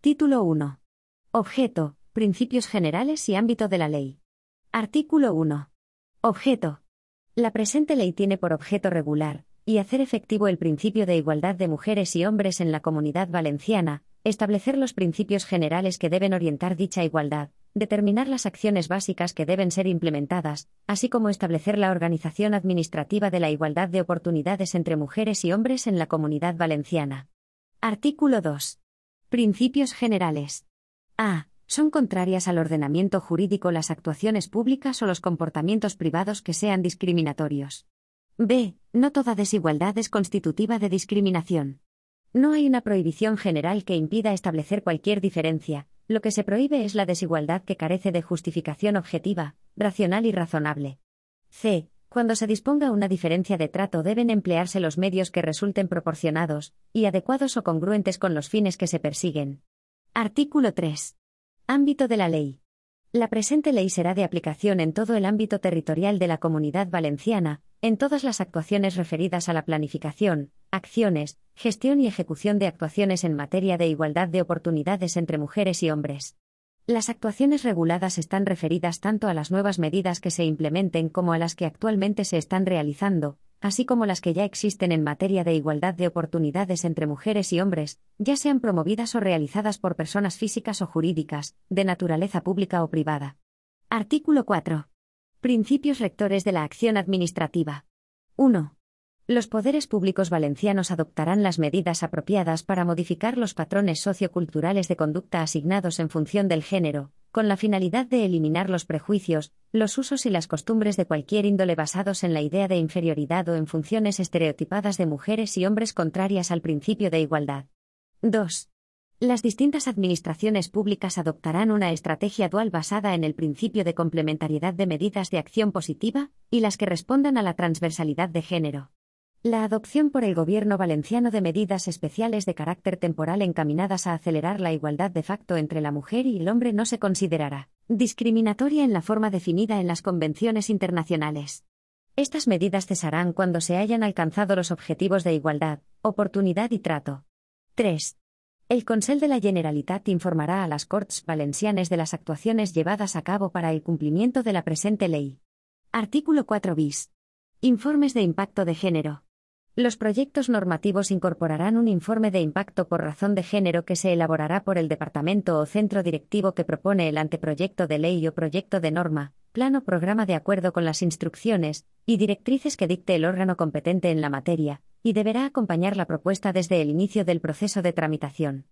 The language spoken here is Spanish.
Título 1. Objeto, principios generales y ámbito de la ley. Artículo 1. Objeto. La presente ley tiene por objeto regular y hacer efectivo el principio de igualdad de mujeres y hombres en la Comunidad Valenciana, establecer los principios generales que deben orientar dicha igualdad, determinar las acciones básicas que deben ser implementadas, así como establecer la organización administrativa de la igualdad de oportunidades entre mujeres y hombres en la Comunidad Valenciana. Artículo 2. Principios generales. A. Son contrarias al ordenamiento jurídico las actuaciones públicas o los comportamientos privados que sean discriminatorios. B. No toda desigualdad es constitutiva de discriminación. No hay una prohibición general que impida establecer cualquier diferencia, lo que se prohíbe es la desigualdad que carece de justificación objetiva, racional y razonable. C. Cuando se disponga una diferencia de trato deben emplearse los medios que resulten proporcionados y adecuados o congruentes con los fines que se persiguen. Artículo 3. Ámbito de la ley. La presente ley será de aplicación en todo el ámbito territorial de la Comunidad Valenciana, en todas las actuaciones referidas a la planificación, acciones, gestión y ejecución de actuaciones en materia de igualdad de oportunidades entre mujeres y hombres. Las actuaciones reguladas están referidas tanto a las nuevas medidas que se implementen como a las que actualmente se están realizando, así como las que ya existen en materia de igualdad de oportunidades entre mujeres y hombres, ya sean promovidas o realizadas por personas físicas o jurídicas, de naturaleza pública o privada. Artículo 4. Principios rectores de la acción administrativa. 1. Los poderes públicos valencianos adoptarán las medidas apropiadas para modificar los patrones socioculturales de conducta asignados en función del género, con la finalidad de eliminar los prejuicios, los usos y las costumbres de cualquier índole basados en la idea de inferioridad o en funciones estereotipadas de mujeres y hombres contrarias al principio de igualdad. 2. Las distintas administraciones públicas adoptarán una estrategia dual basada en el principio de complementariedad de medidas de acción positiva y las que respondan a la transversalidad de género. La adopción por el Gobierno valenciano de medidas especiales de carácter temporal encaminadas a acelerar la igualdad de facto entre la mujer y el hombre no se considerará discriminatoria en la forma definida en las convenciones internacionales. Estas medidas cesarán cuando se hayan alcanzado los objetivos de igualdad, oportunidad y trato. 3. El Consell de la Generalitat informará a las Corts Valencianes de las actuaciones llevadas a cabo para el cumplimiento de la presente ley. Artículo 4 bis. Informes de impacto de género. Los proyectos normativos incorporarán un informe de impacto por razón de género que se elaborará por el departamento o centro directivo que propone el anteproyecto de ley o proyecto de norma, plan o programa de acuerdo con las instrucciones y directrices que dicte el órgano competente en la materia, y deberá acompañar la propuesta desde el inicio del proceso de tramitación.